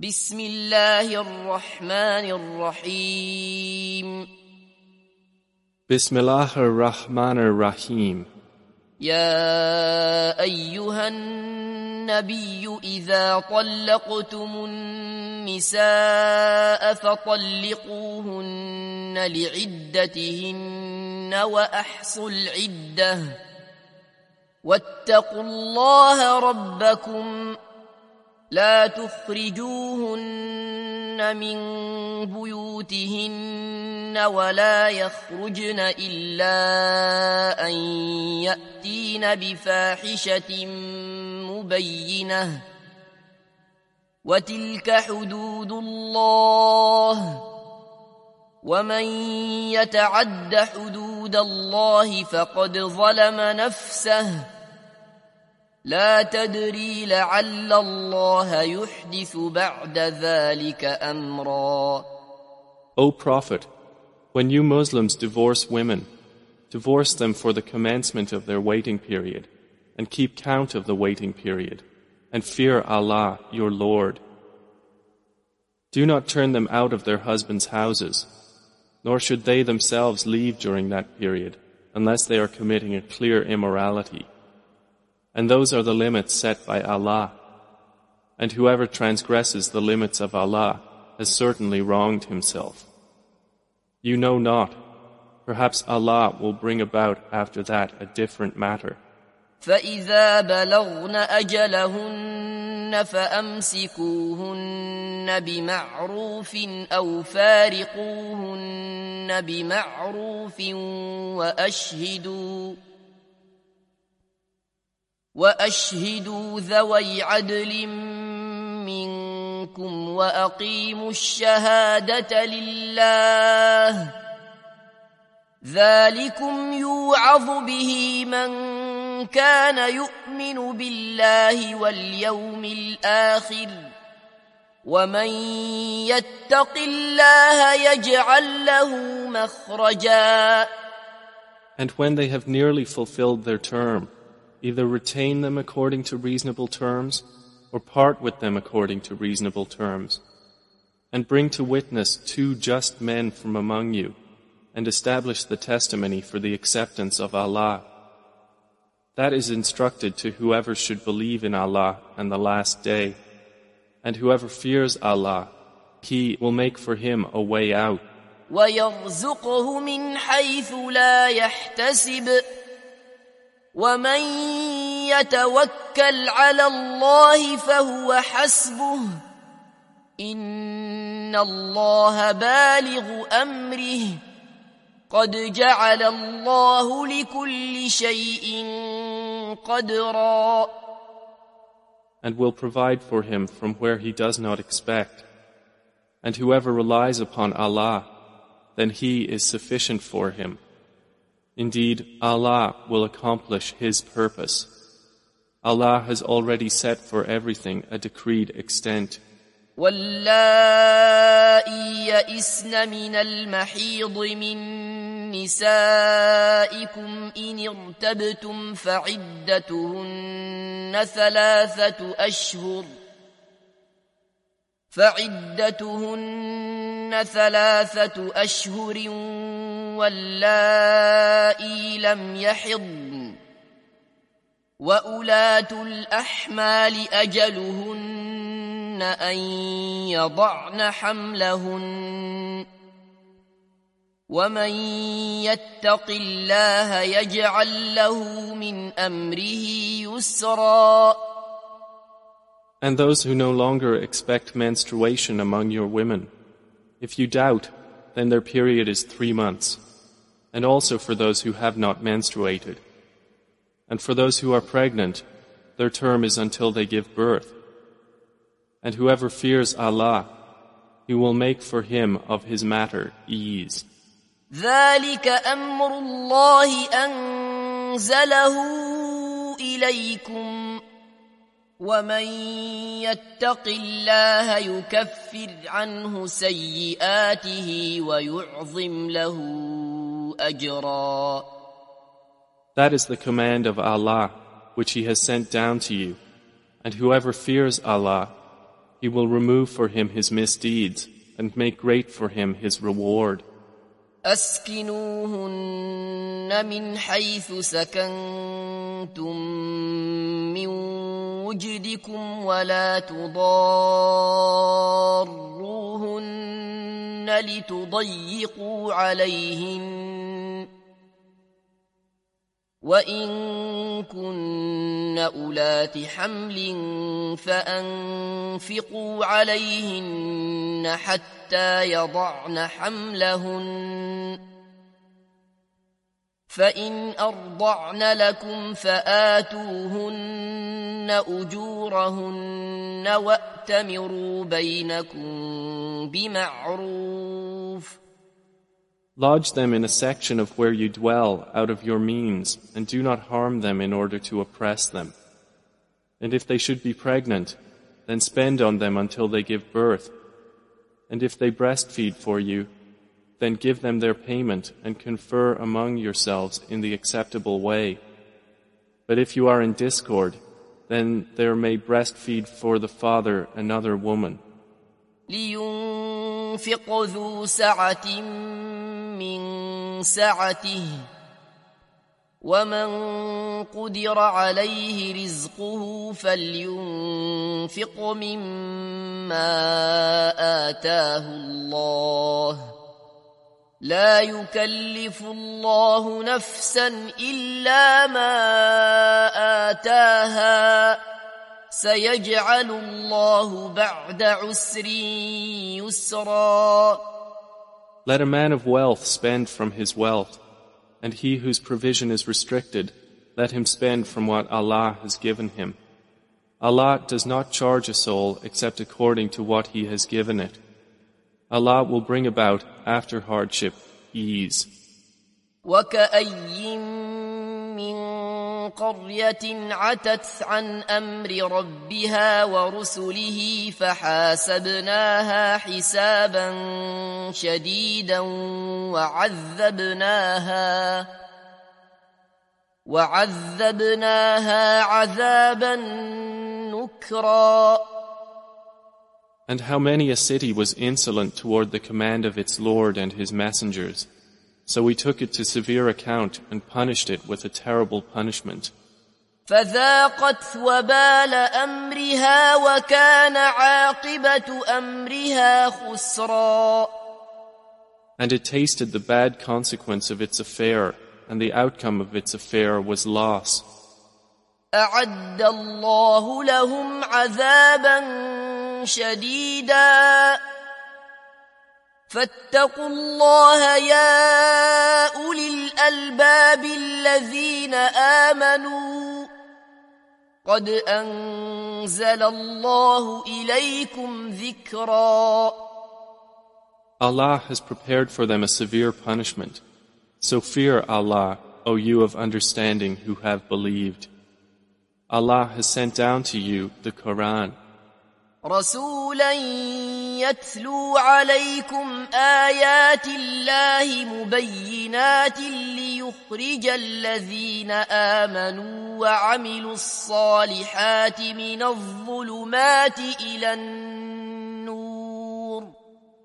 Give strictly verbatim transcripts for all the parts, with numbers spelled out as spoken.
بسم الله الرحمن الرحيم بسم الله الرحمن الرحيم يا أيها النبي إذا طلقتم النساء فطلقوهن لعدتهن وأحصوا العدة واتقوا الله ربكم لا تخرجوهن من بيوتهن ولا يخرجن إلا أن يأتين بفاحشة مبينة وتلك حدود الله ومن يتعد حدود الله فقد ظلم نفسه لا تدري لعل الله يحدث بعد ذلك أمرا. O Prophet, when you Muslims divorce women, divorce them for the commencement of their waiting period, and keep count of the waiting period, and fear Allah, your Lord. Do not turn them out of their husbands' houses, nor should they themselves leave during that period, unless they are committing a clear immorality. And those are the limits set by Allah. And whoever transgresses the limits of Allah has certainly wronged himself. You know not. Perhaps Allah will bring about after that a different matter. فَإِذَا بَلَغْنَ أَجَلَهُنَّ فَأَمْسِكُوهُنَّ بِمَعْرُوفٍ أَوْ فَارِقُوهُنَّ بِمَعْرُوفٍ وَأَشْهِدُوا وأشهدوا ذوي عدل منكم وأقيموا الشهادة لله ذلكم يوعظ به من كان يؤمن بالله واليوم الآخر ومن يتق الله يجعل له مخرجا. And when they have nearly fulfilled their term, either retain them according to reasonable terms, or part with them according to reasonable terms, and bring to witness two just men from among you, and establish the testimony for the acceptance of Allah. That is instructed to whoever should believe in Allah and the last day, and whoever fears Allah, He will make for him a way out. وَيَرْزُقْهُ مِنْ حَيْثُ لَا يَحْتَسِبُ ومن يتوكل على الله فهو حسبه إن الله بالغ أمره قد جعل الله لكل شيء قدرا. And will provide for him from where he does not expect. And whoever relies upon Allah, then He is sufficient for him. Indeed, Allah will accomplish His purpose. Allah has already set for everything a decreed extent. وَاللَّائِي يَئِسْنَ مِنَ الْمَحِيضِ مِن نِّسَائِكُمْ إِنِ ارْتَبْتُمْ فَعِدَّتُهُنَّ ثَلَاثَةُ أَشْهُرٍ فَعِدَّتُهُنَّ ثَلَاثَةُ أَشْهُرٍ واللائي لم يحضن وأولاة الأحمال أجلهن أن يضعن حملهن ومن يتق الله يجعل له من أمره يسرا. And those who no longer expect menstruation among your women, if you doubt, then their period is three months. And also for those who have not menstruated. And for those who are pregnant, their term is until they give birth. And whoever fears Allah, He will make for him of his matter ease. ذَلِكَ أَمْرُ اللَّهِ أَنزَلَهُ إِلَيْكُمْ وَمَن يَتَّقِ اللَّهَ يُكَفِّرْ عَنْهُ سَيِّئَاتِهِ وَيُعْظِمْ لَهُ أَجْرًا. That is the command of Allah, which He has sent down to you, and whoever fears Allah, He will remove for him his misdeeds and make great for him his reward. أسكنوهن من حيث سكنتم من وجدكم ولا تضاروهن لتضيقوا عليهن وإن كن أولات حمل فأنفقوا عليهن حتى يضعن حملهن فإن أرضعن لكم فآتوهن أجورهن وأتمروا بينكم بمعروف. Lodge them in a section of where you dwell out of your means, and do not harm them in order to oppress them. And if they should be pregnant, then spend on them until they give birth. And if they breastfeed for you, then give them their payment and confer among yourselves in the acceptable way. But if you are in discord, then there may breastfeed for the father another woman. لينفق ذو سعة من سعته ومن قدر عليه رزقه فلينفق مما آتاه الله لا يكلف الله نفسا إلا ما آتاها سيجعل الله بعد عسر يسرا. Let a man of wealth spend from his wealth, and he whose provision is restricted, let him spend from what Allah has given him. Allah does not charge a soul except according to what He has given it. Allah will bring about, after hardship, ease. وَكَأَيٍّ مِّن قَرْيَةٍ عَتَتْ عَنْ أَمْرِ رَبِّهَا وَرُسُلِهِ فَحَاسَبْنَاهَا حِسَابًا شَدِيدًا وَعَذَّبْنَاهَا وَعَذَّبْنَاهَا عَذَابًا نُكْرًا. And how many a city was insolent toward the command of its Lord and His messengers. So we took it to severe account and punished it with a terrible punishment. فذاقت وبال أمرها وكان عاقبة أمرها خسرا. And it tasted the bad consequence of its affair, and the outcome of its affair was loss. أعد الله لهم عذابا شديدا فاتقوا الله يا أولي الألباب الذين آمنوا قد أنزل الله إليكم ذكرا. Allah has prepared for them a severe punishment. So fear Allah, O you of understanding who have believed. Allah has sent down to you the Quran. رسولا يتلو عليكم آيات الله مبينات ليخرج الذين آمنوا وعملوا الصالحات من الظلمات إلى النور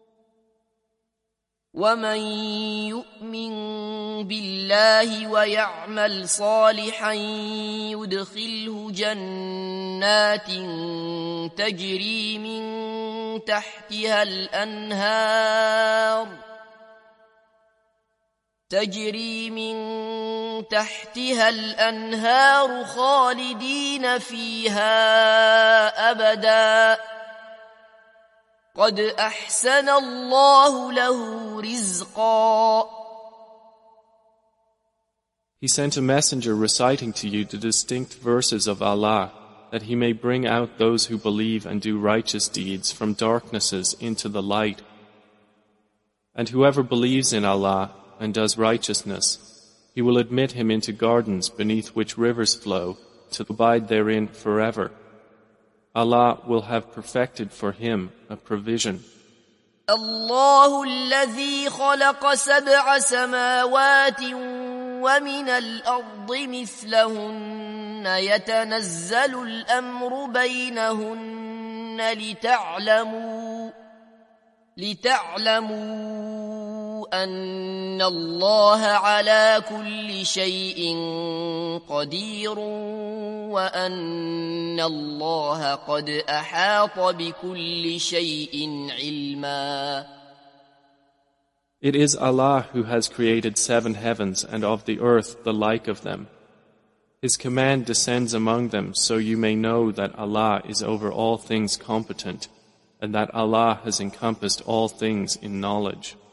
ومن يؤمن بالله ويعمل صالحا يدخله جنات تجري من تحتها الأنهار تجري من تحتها الأنهار خالدين فيها أبدا قد أحسن الله له رزقا. He sent a messenger reciting to you the distinct verses of Allah, that He may bring out those who believe and do righteous deeds from darknesses into the light. And whoever believes in Allah and does righteousness, He will admit him into gardens beneath which rivers flow, to abide therein forever. Allah will have perfected for him a provision. الله الذي خلق سبع سماوات ومن الأرض مثلهن يتنزل الأمر بينهن لتعلموا لتعلموا أن الله على كل شيء قدير وأن الله قد أحاط بكل شيء علما. It is Allah who has created seven heavens and of the earth the like of them. His command descends among them so you may know that Allah is over all things competent and that Allah has encompassed all things in knowledge.